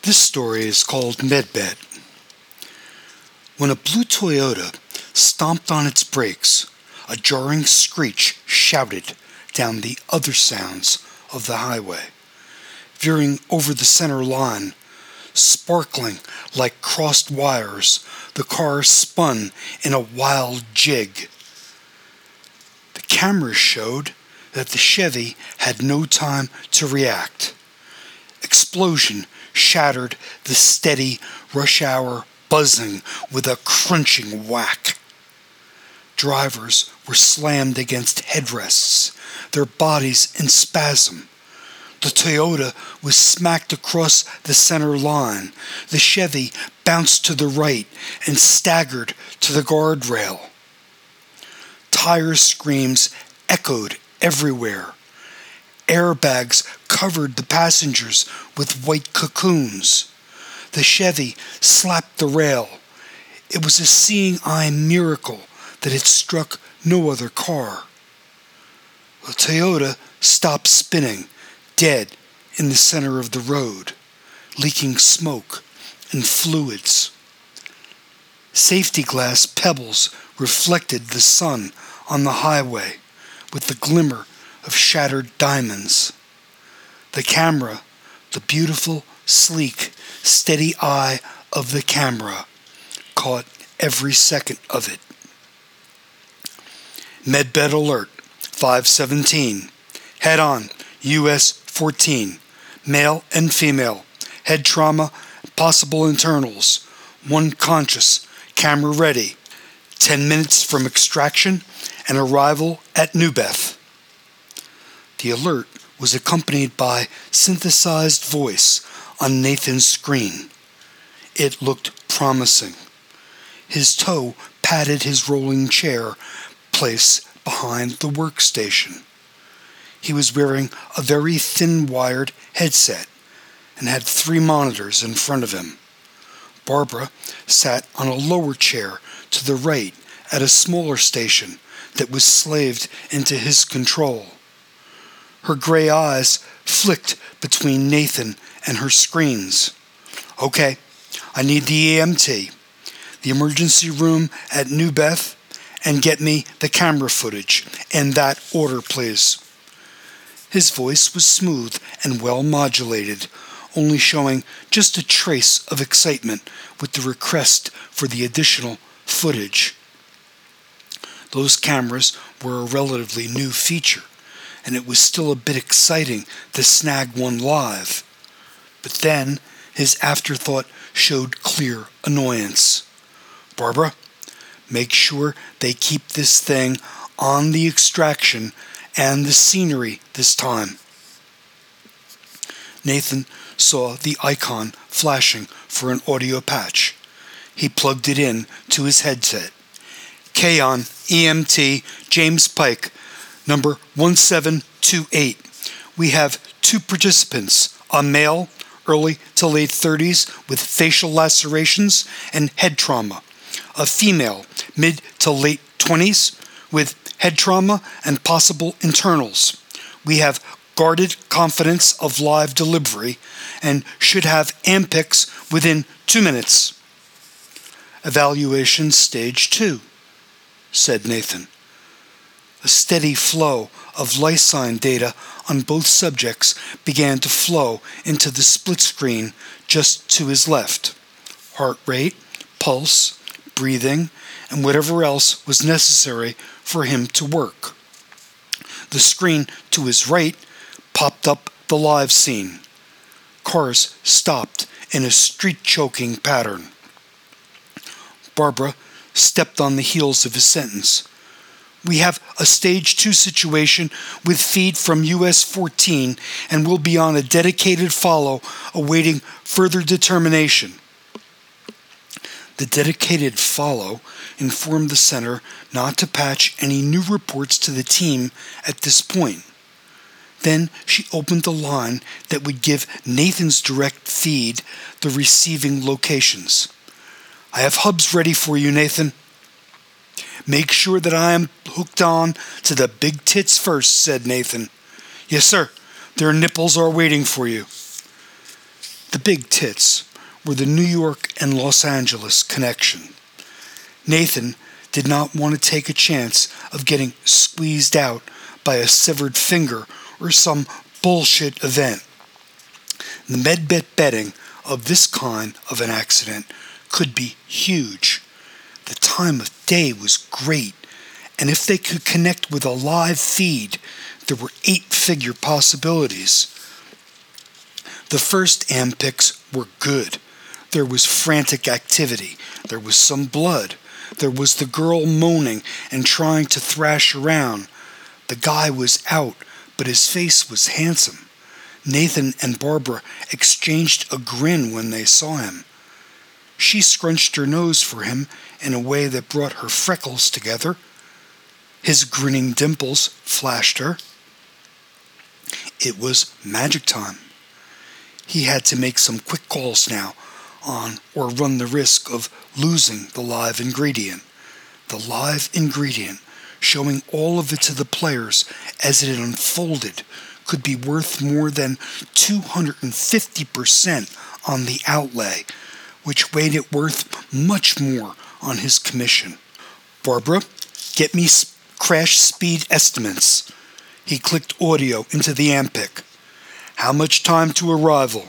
This story is called Medbed. When a blue Toyota stomped on its brakes, a jarring screech shouted down the other sounds of the highway. Veering over the center line, sparkling like crossed wires, the car spun in a wild jig. The cameras showed that the Chevy had no time to react. Explosion shattered the steady rush hour buzzing with a crunching whack. Drivers were slammed against headrests, their bodies in spasm. The Toyota was smacked across the center line. The Chevy bounced to the right and staggered to the guardrail. Tire screams echoed everywhere. Airbags covered the passengers with white cocoons. The Chevy slapped the rail. It was a seeing-eye miracle that it struck no other car. The Toyota stopped spinning, dead in the center of the road, leaking smoke and fluids. Safety glass pebbles reflected the sun on the highway with the glimmer of shattered diamonds. The camera, the beautiful, sleek, steady eye of the camera, caught every second of it. Medbed alert, 517. Head on, US 14. Male and female. Head trauma, possible internals. One conscious, camera ready. 10 minutes from extraction and arrival at New Beth. The alert was accompanied by synthesized voice on Nathan's screen. It looked promising. His toe patted his rolling chair placed behind the workstation. He was wearing a very thin-wired headset and had 3 monitors in front of him. Barbara sat on a lower chair to the right at a smaller station that was slaved into his control. Her gray eyes flicked between Nathan and her screens. Okay, I need the EMT, the emergency room at New Beth, and get me the camera footage in that order, please. His voice was smooth and well modulated, only showing just a trace of excitement with the request for the additional footage. Those cameras were a relatively new feature, and it was still a bit exciting to snag one live. But then his afterthought showed clear annoyance. Barbara, make sure they keep this thing on the extraction and the scenery this time. Nathan saw the icon flashing for an audio patch. He plugged it in to his headset. K-On EMT James Pike, number 1728. We have 2 participants, a male, early to late 30s with facial lacerations and head trauma, a female, mid to late 20s with head trauma and possible internals. We have guarded confidence of live delivery and should have AMPICs within 2 minutes. Evaluation stage 2, said Nathan. A steady flow of Lysine data on both subjects began to flow into the split screen just to his left. Heart rate, pulse, breathing, and whatever else was necessary for him to work. The screen to his right popped up the live scene. Cars stopped in a street-choking pattern. Barbara stepped on the heels of his sentence. We have a stage 2 situation with feed from US 14 and will be on a dedicated follow awaiting further determination. The dedicated follow informed the center not to patch any new reports to the team at this point. Then she opened the line that would give Nathan's direct feed the receiving locations. I have hubs ready for you, Nathan. Make sure that I am hooked on to the big tits first, said Nathan. Yes, sir. Their nipples are waiting for you. The big tits were the New York and Los Angeles connection. Nathan did not want to take a chance of getting squeezed out by a severed finger or some bullshit event. The MedBet betting of this kind of an accident could be huge. The time of day was great, and if they could connect with a live feed, there were 8-figure possibilities. The first AM picks were good. There was frantic activity. There was some blood. There was the girl moaning and trying to thrash around. The guy was out, but his face was handsome. Nathan and Barbara exchanged a grin when they saw him. She scrunched her nose for him in a way that brought her freckles together. His grinning dimples flashed her. It was magic time. He had to make some quick calls now on or run the risk of losing the live ingredient. The live ingredient, showing all of it to the players as it unfolded, could be worth more than 250% on the outlay, which made it worth much more on his commission. Barbara, get me crash speed estimates. He clicked audio into the AMPIC. How much time to arrival?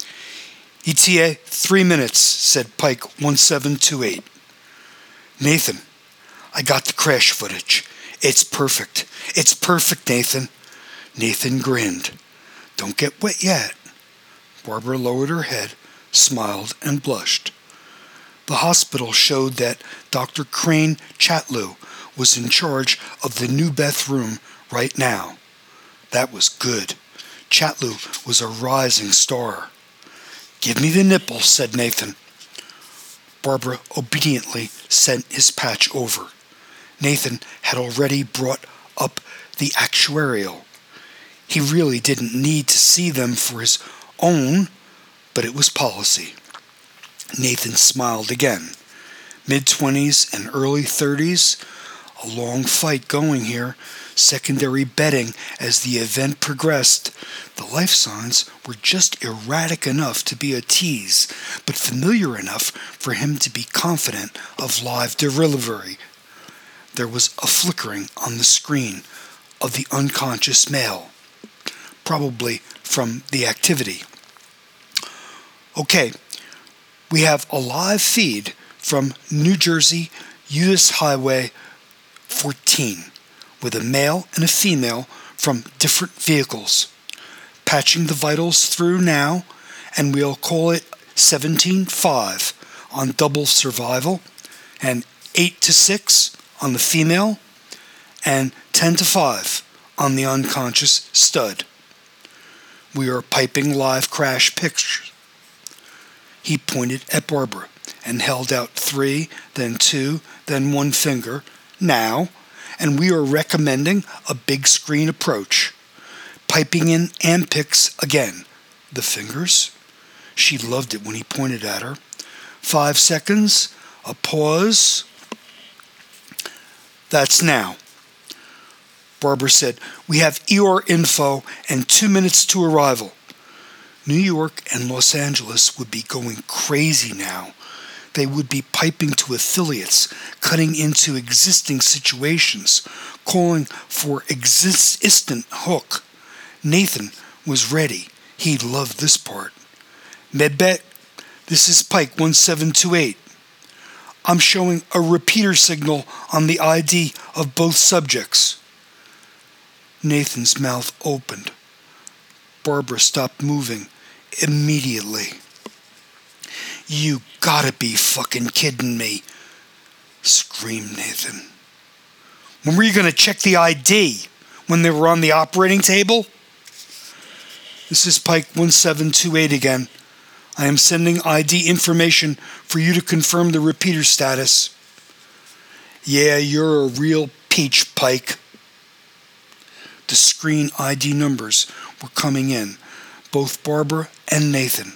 ETA 3 minutes, said Pike 1728. Nathan, I got the crash footage. It's perfect. It's perfect, Nathan. Nathan grinned. Don't get wet yet. Barbara lowered her head, smiled, and blushed. The hospital showed that Dr. Crane Chatlew was in charge of the New Beth room right now. That was good. Chatlew was a rising star. Give me the nipple, said Nathan. Barbara obediently sent his patch over. Nathan had already brought up the actuarial. He really didn't need to see them for his own, but it was policy. Nathan smiled again. Mid-20s and early 30s, a long fight going here, secondary betting as the event progressed. The life signs were just erratic enough to be a tease, but familiar enough for him to be confident of live delivery. There was a flickering on the screen of the unconscious male, probably from the activity. Okay, we have a live feed from New Jersey, US Highway 14, with a male and a female from different vehicles. Patching the vitals through now, and we'll call it 17-5 on double survival, and 8-6 on the female, and 10-5 on the unconscious stud. We are piping live crash pictures. He pointed at Barbara and held out 3, then 2, then 1 finger, now, and we are recommending a big screen approach. Piping in AMPICs again. The fingers. She loved it when he pointed at her. 5 seconds, a pause. That's now. Barbara said, we have ER info and 2 minutes to arrival. New York and Los Angeles would be going crazy now. They would be piping to affiliates, cutting into existing situations, calling for instant hook. Nathan was ready. He loved this part. MedBet, this is Pike 1728. I'm showing a repeater signal on the ID of both subjects. Nathan's mouth opened. Barbara stopped moving immediately. You gotta be fucking kidding me, screamed Nathan. When were you gonna check the ID? When they were on the operating table? This is Pike 1728 again. I am sending ID information for you to confirm the repeater status. Yeah, you're a real peach, Pike. The screen ID numbers were coming in, both Barbara and Nathan.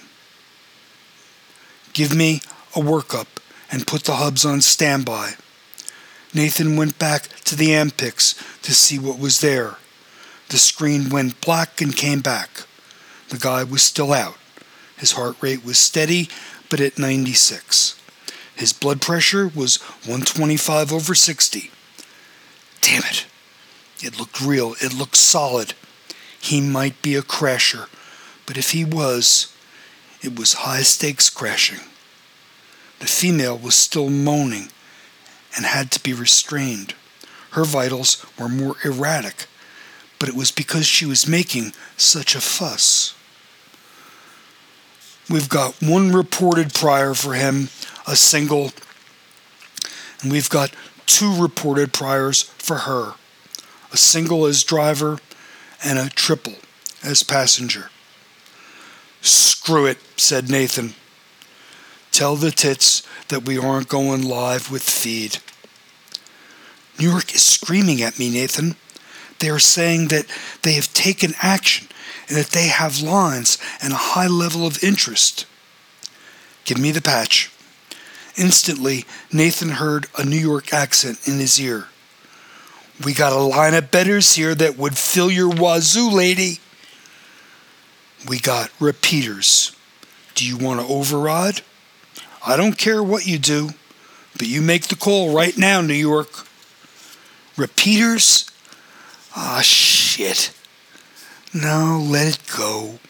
Give me a workup and put the hubs on standby. Nathan went back to the AMPICs to see what was there. The screen went black and came back. The guy was still out. His heart rate was steady, but at 96. His blood pressure was 125/60. Damn it. It looked real. It looked solid. He might be a crasher, but if he was, it was high-stakes crashing. The female was still moaning and had to be restrained. Her vitals were more erratic, but it was because she was making such a fuss. We've got one reported prior for him, a single, and we've got 2 reported priors for her, a single as driver and a triple as passenger. "Screw it," said Nathan. "Tell the tits that we aren't going live with feed." "New York is screaming at me, Nathan. They are saying that they have taken action and that they have lines and a high level of interest." "Give me the patch." Instantly, Nathan heard a New York accent in his ear. "We got a line of betters here that would fill your wazoo, lady." "We got repeaters. Do you want to override?" "I don't care what you do, but you make the call right now, New York." "Repeaters? Ah, shit. No, let it go."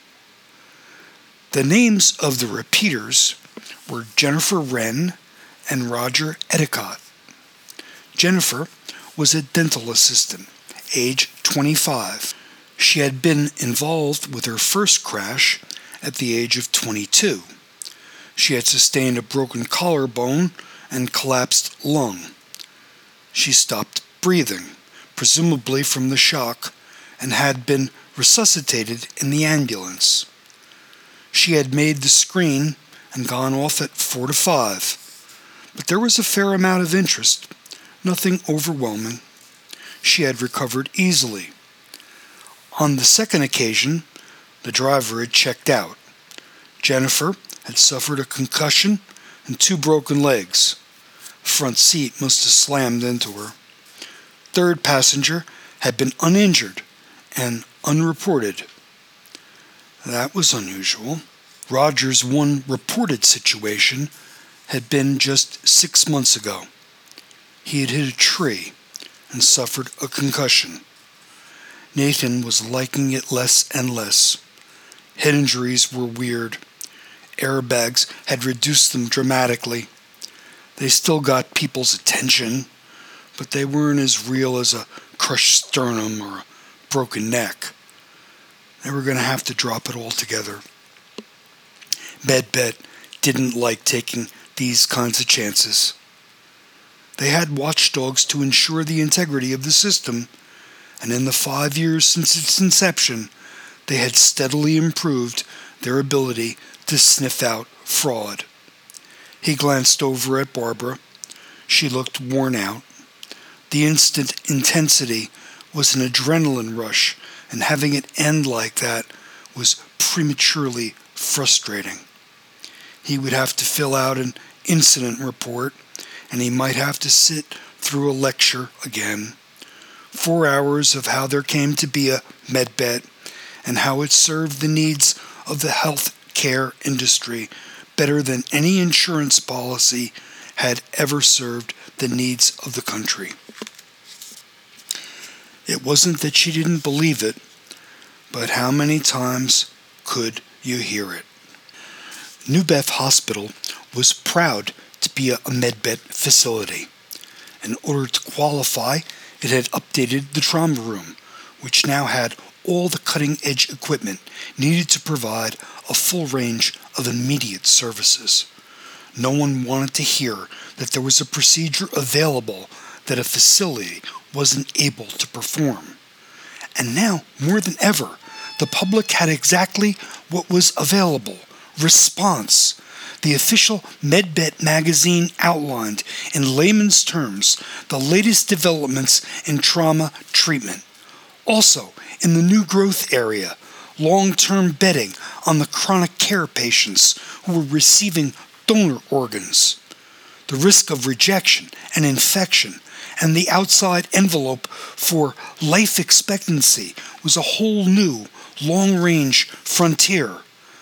The names of the repeaters were Jennifer Wren and Roger Edicott. Jennifer was a dental assistant, age 25. She had been involved with her first crash at the age of 22. She had sustained a broken collarbone and collapsed lung. She stopped breathing, presumably from the shock, and had been resuscitated in the ambulance. She had made the screen and gone off at 4 to 5, but there was a fair amount of interest, nothing overwhelming. She had recovered easily. On the second occasion, the driver had checked out. Jennifer had suffered a concussion and 2 broken legs. Front seat must have slammed into her. Third passenger had been uninjured and unreported. That was unusual. Roger's one reported situation had been just 6 months ago. He had hit a tree and suffered a concussion. Nathan was liking it less and less. Head injuries were weird. Airbags had reduced them dramatically. They still got people's attention, but they weren't as real as a crushed sternum or a broken neck. They were going to have to drop it altogether. MedBet didn't like taking these kinds of chances. They had watchdogs to ensure the integrity of the system, and in the 5 years since its inception, they had steadily improved their ability to sniff out fraud. He glanced over at Barbara. She looked worn out. The instant intensity was an adrenaline rush, and having it end like that was prematurely frustrating. He would have to fill out an incident report, and he might have to sit through a lecture again. 4 hours of how there came to be a MedBet and how it served the needs of the health care industry better than any insurance policy had ever served the needs of the country. It wasn't that she didn't believe it, but how many times could you hear it? New Beth Hospital was proud to be a MedBet facility. In order to qualify, it had updated the trauma room, which now had all the cutting-edge equipment needed to provide a full range of immediate services. No one wanted to hear that there was a procedure available that a facility wasn't able to perform. And now, more than ever, the public had exactly what was available: response. The official MedBet magazine outlined in layman's terms the latest developments in trauma treatment. Also, in the new growth area, long-term betting on the chronic care patients who were receiving donor organs. The risk of rejection and infection and the outside envelope for life expectancy was a whole new long-range frontier.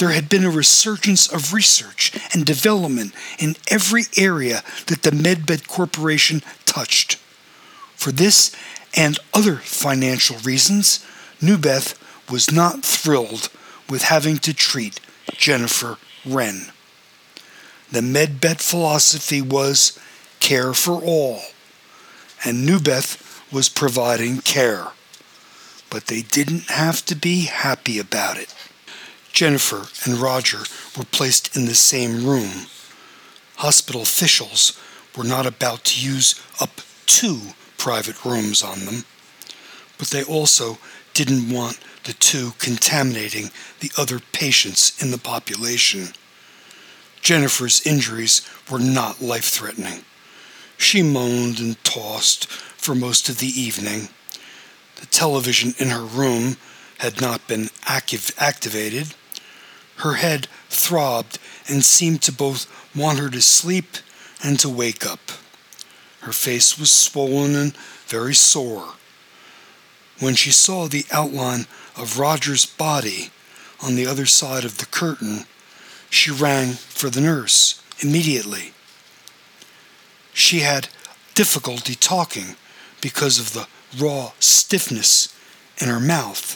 There had been a resurgence of research and development in every area that the MedBed Corporation touched. For this and other financial reasons, New Beth was not thrilled with having to treat Jennifer Wren. The MedBed philosophy was care for all, and New Beth was providing care. But they didn't have to be happy about it. Jennifer and Roger were placed in the same room. Hospital officials were not about to use up 2 private rooms on them, but they also didn't want the 2 contaminating the other patients in the population. Jennifer's injuries were not life-threatening. She moaned and tossed for most of the evening. The television in her room had not been activated. Her head throbbed and seemed to both want her to sleep and to wake up. Her face was swollen and very sore. When she saw the outline of Roger's body on the other side of the curtain, she rang for the nurse immediately. She had difficulty talking because of the raw stiffness in her mouth.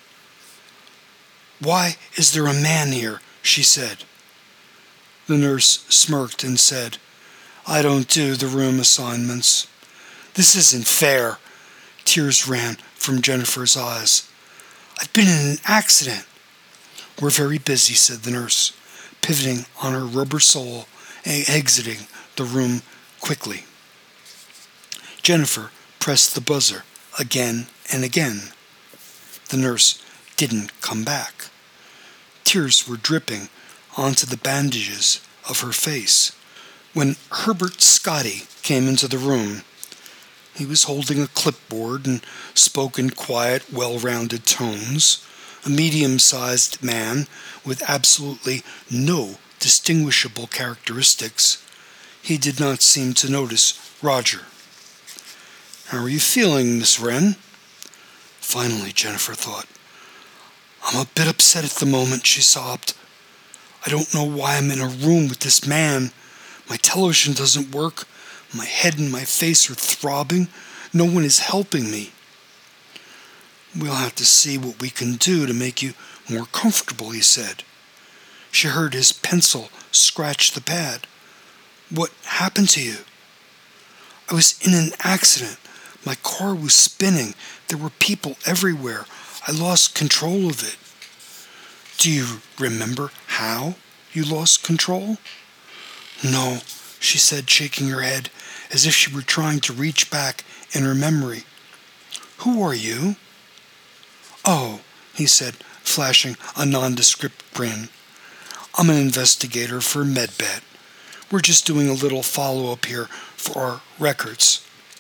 "Why is there a man here?" she said. The nurse smirked and said, "I don't do the room assignments." "This isn't fair." Tears ran from Jennifer's eyes. "I've been in an accident." "We're very busy," said the nurse, pivoting on her rubber sole and exiting the room quickly. Jennifer pressed the buzzer again and again. The nurse didn't come back. Tears were dripping onto the bandages of her face. When Herbert Scotty came into the room, he was holding a clipboard and spoke in quiet, well-rounded tones. A medium-sized man with absolutely no distinguishable characteristics. He did not seem to notice Roger. "How are you feeling, Miss Wren?" Finally, Jennifer thought. "I'm a bit upset at the moment," she sobbed. "I don't know why I'm in a room with this man. My television doesn't work. My head and my face are throbbing. No one is helping me." "We'll have to see what we can do to make you more comfortable," he said. She heard his pencil scratch the pad. "What happened to you?" "I was in an accident. My car was spinning. There were people everywhere. I lost control of it." "Do you remember how you lost control?" "No," she said, shaking her head as if she were trying to reach back in her memory. "Who are you?" "Oh," he said, flashing a nondescript grin. "I'm an investigator for MedBed. We're just doing a little follow-up here for our records."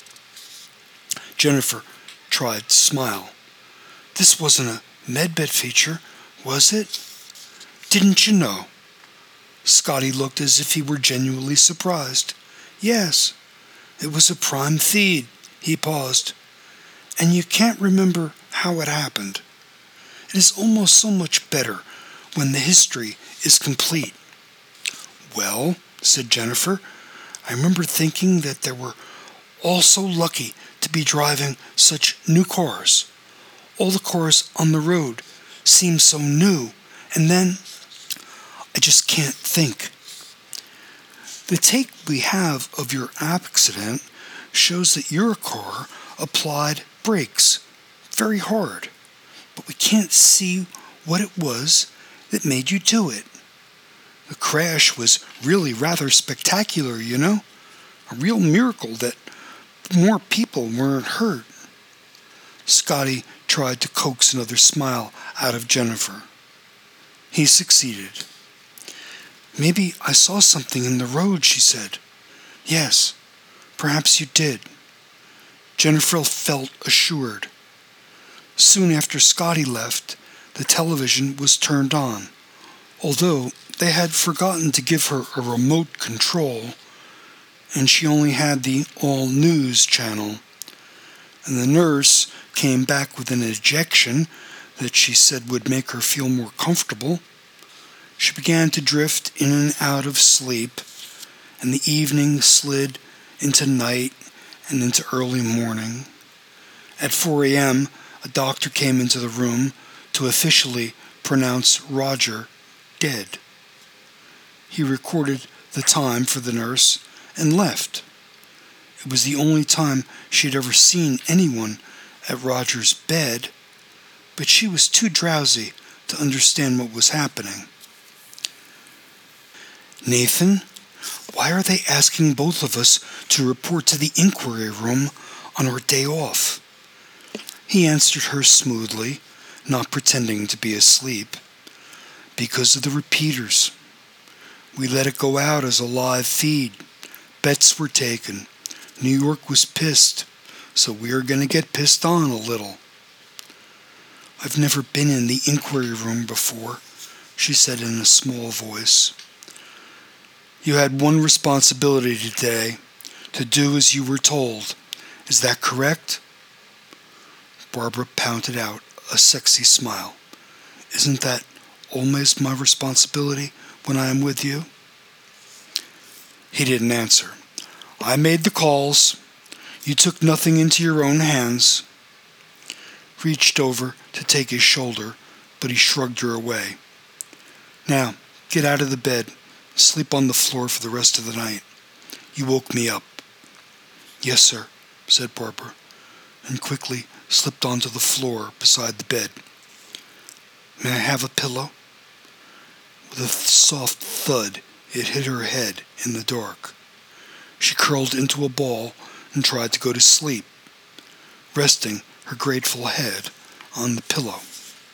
Jennifer tried to smile. "This wasn't a MedBed feature, was it?" "Didn't you know?" Scotty looked as if he were genuinely surprised. "Yes, it was a prime feed." He paused. "And you can't remember how it happened. It is almost so much better when the history is complete." "Well," said Jennifer, "I remember thinking that they were all so lucky to be driving such new cars. All the cars on the road seem so new, and then I just can't think." "The tape we have of your accident shows that your car applied brakes very hard, but we can't see what it was that made you do it. The crash was really rather spectacular, you know? A real miracle that more people weren't hurt." Scotty tried to coax another smile out of Jennifer. He succeeded. "Maybe I saw something in the road," she said. "Yes, perhaps you did." Jennifer felt assured. Soon after Scotty left, the television was turned on, although they had forgotten to give her a remote control, and she only had the All News channel. And the nurse came back with an injection that she said would make her feel more comfortable. She began to drift in and out of sleep, and the evening slid into night and into early morning. At 4 a.m., a doctor came into the room to officially pronounce Roger dead. He recorded the time for the nurse and left. It was the only time she had ever seen anyone at Roger's bed, but she was too drowsy to understand what was happening. "Nathan, why are they asking both of us to report to the inquiry room on our day off?" He answered her smoothly, not pretending to be asleep. "Because of the repeaters. We let it go out as a live feed. Bets were taken. New York was pissed, so we are going to get pissed on a little." "I've never been in the inquiry room before," she said in a small voice. "You had one responsibility today, to do as you were told. Is that correct?" Barbara pounded out a sexy smile. "Isn't that always my responsibility when I am with you?" He didn't answer. "I made the calls. You took nothing into your own hands." Reached over to take his shoulder, but he shrugged her away. "Now, get out of the bed. Sleep on the floor for the rest of the night. You woke me up." "Yes, sir," said Barbara, and quickly slipped onto the floor beside the bed. "May I have a pillow?" With a soft thud, it hit her head in the dark. She curled into a ball and tried to go to sleep, resting her grateful head on the pillow.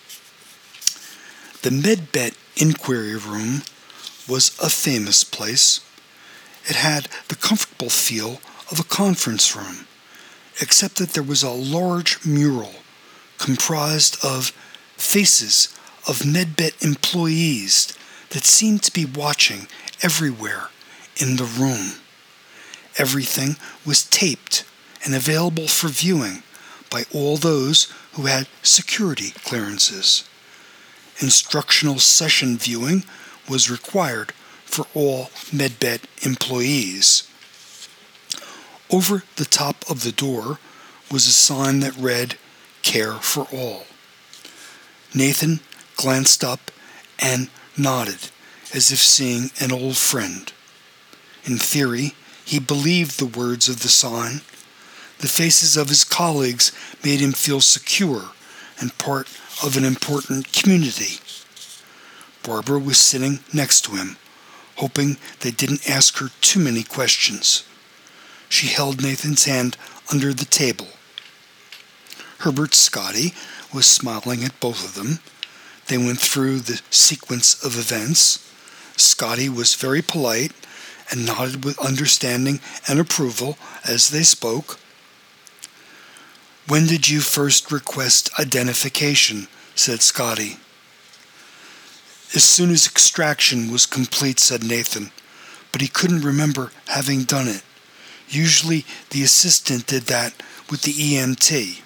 The MedBet Inquiry Room was a famous place. It had the comfortable feel of a conference room, except that there was a large mural comprised of faces of MedBet employees that seemed to be watching everywhere in the room. Everything was taped and available for viewing by all those who had security clearances. Instructional session viewing was required for all MedBet employees. Over the top of the door was a sign that read, "Care for All." Nathan glanced up and nodded, as if seeing an old friend. In theory, he believed the words of the sign. The faces of his colleagues made him feel secure and part of an important community. Barbara was sitting next to him, hoping they didn't ask her too many questions. She held Nathan's hand under the table. Herbert Scotty was smiling at both of them. They went through the sequence of events. Scotty was very polite and nodded with understanding and approval as they spoke. "When did you first request identification?" said Scotty. "As soon as extraction was complete," said Nathan, but he couldn't remember having done it. Usually the assistant did that with the EMT.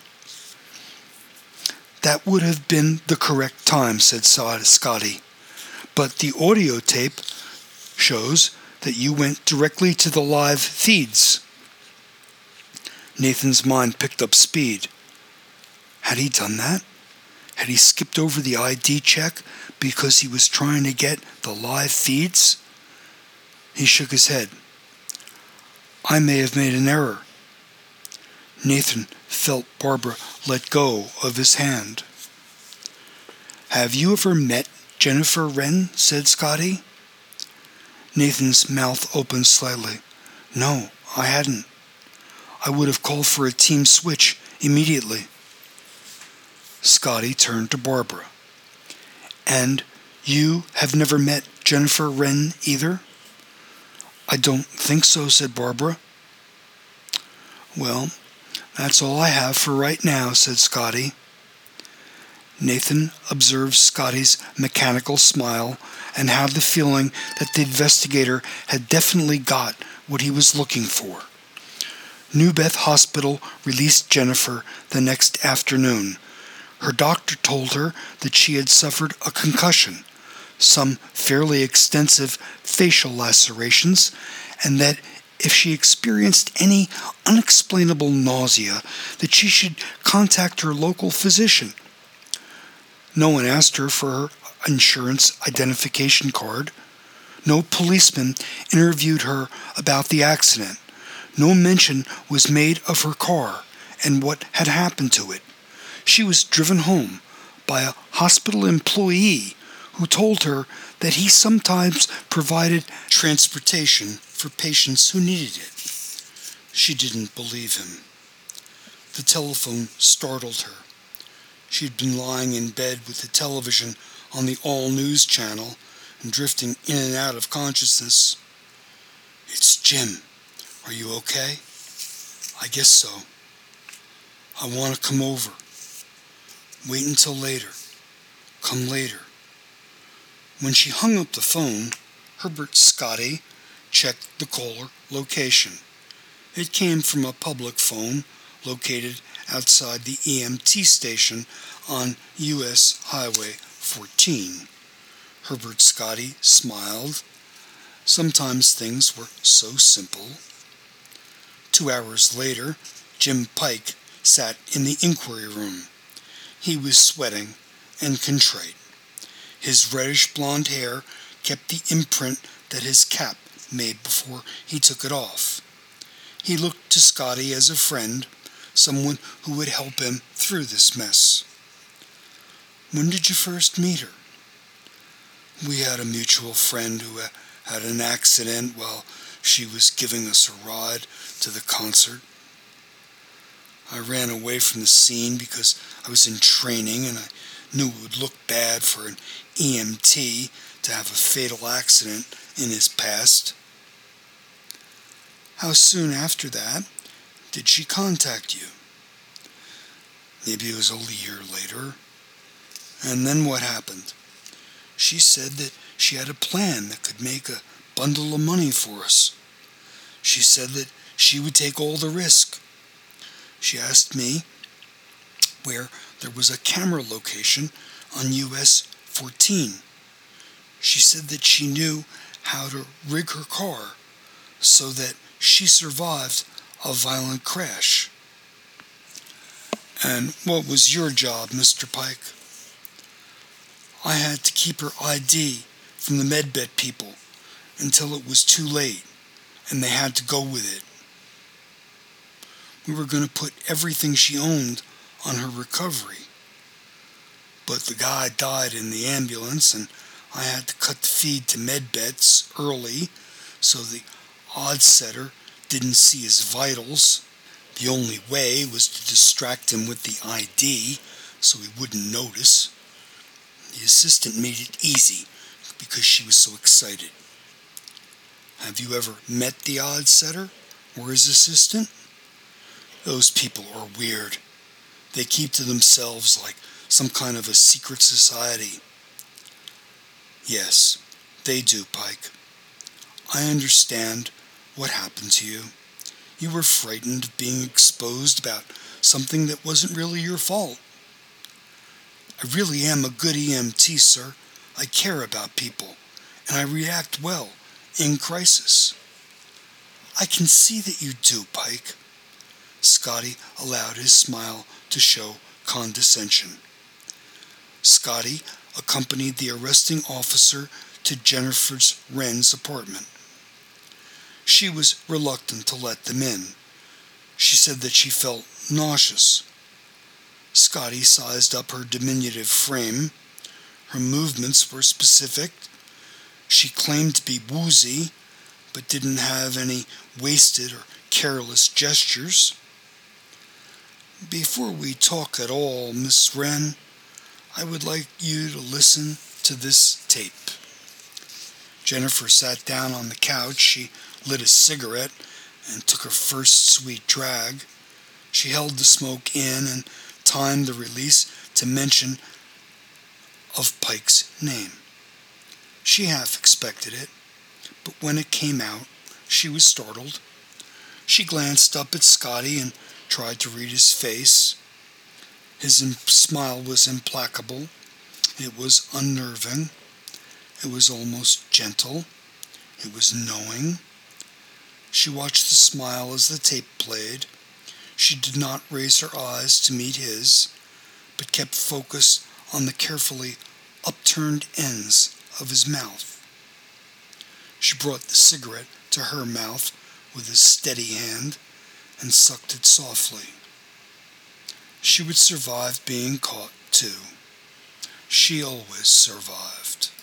"That would have been the correct time," said Scotty, "but the audio tape shows that you went directly to the live feeds." Nathan's mind picked up speed. Had he done that? Had he skipped over the ID check because he was trying to get the live feeds? He shook his head. "I may have made an error." Nathan felt Barbara let go of his hand. "Have you ever met Jennifer Wren?" said Scotty. Nathan's mouth opened slightly. "No, I hadn't. I would have called for a team switch immediately." Scotty turned to Barbara. "And you have never met Jennifer Wren either?" "I don't think so," said Barbara. "Well, that's all I have for right now," said Scotty. Nathan observed Scotty's mechanical smile and had the feeling that the investigator had definitely got what he was looking for. New Beth Hospital released Jennifer the next afternoon. Her doctor told her that she had suffered a concussion, some fairly extensive facial lacerations, and that if she experienced any unexplainable nausea, that she should contact her local physician. No one asked her for her insurance identification card. No policeman interviewed her about the accident. No mention was made of her car and what had happened to it. She was driven home by a hospital employee who told her that he sometimes provided transportation for patients who needed it. She didn't believe him. The telephone startled her. She had been lying in bed with the television on the all-news channel and drifting in and out of consciousness. "It's Jim. Are you okay?" "I guess so. I want to come over." "Wait until later. Come later." When she hung up the phone, Herbert Scotty checked the caller location. It came from a public phone located outside the EMT station on U.S. Highway 14. Herbert Scotty smiled. Sometimes things were so simple. 2 hours later, Jim Pike sat in the inquiry room. He was sweating and contrite. His reddish-blonde hair kept the imprint that his cap made before he took it off. He looked to Scotty as a friend, someone who would help him through this mess. "When did you first meet her?" "We had a mutual friend who had an accident while she was giving us a ride to the concert. I ran away from the scene because I was in training and I knew it would look bad for an EMT to have a fatal accident in his past." "How soon after that did she contact you?" "Maybe it was a year later." "And then what happened?" "She said that she had a plan that could make a bundle of money for us. She said that she would take all the risk. She asked me where there was a camera location on US 14. She said that she knew how to rig her car so that she survived a violent crash." "And what was your job, Mr. Pike?" "I had to keep her ID from the MedBed people until it was too late, and they had to go with it. We were going to put everything she owned on her recovery. But the guy died in the ambulance, and I had to cut the feed to MedBeds early so the odds setter didn't see his vitals. The only way was to distract him with the ID so he wouldn't notice. The assistant made it easy because she was so excited." "Have you ever met the odds setter or his assistant?" "Those people are weird. They keep to themselves like some kind of a secret society." "Yes, they do, Pike. I understand what happened to you. You were frightened of being exposed about something that wasn't really your fault." "I really am a good EMT, sir. I care about people, and I react well in crisis." "I can see that you do, Pike." Scotty allowed his smile to show condescension. Scotty accompanied the arresting officer to Jennifer Wren's apartment. She was reluctant to let them in. She said that she felt nauseous. Scotty sized up her diminutive frame. Her movements were specific. She claimed to be woozy, but didn't have any wasted or careless gestures. "Before we talk at all, Miss Wren, I would like you to listen to this tape." Jennifer sat down on the couch. She lit a cigarette and took her first sweet drag. She held the smoke in and timed the release to mention of Pike's name. She half expected it, but when it came out, she was startled. She glanced up at Scotty and tried to read his face. His smile was implacable. It was unnerving. It was almost gentle. It was knowing. She watched the smile as the tape played. She did not raise her eyes to meet his, but kept focused on the carefully upturned ends of his mouth. She brought the cigarette to her mouth with a steady hand and sucked it softly. She would survive being caught, too. She always survived.